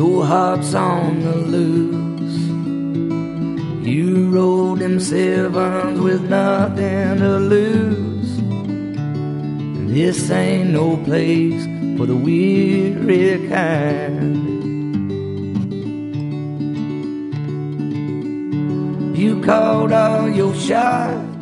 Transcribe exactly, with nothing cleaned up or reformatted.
your heart's on the loose. You rode them sevens with nothing to lose. This ain't no place for the weary kind. You called all your shots,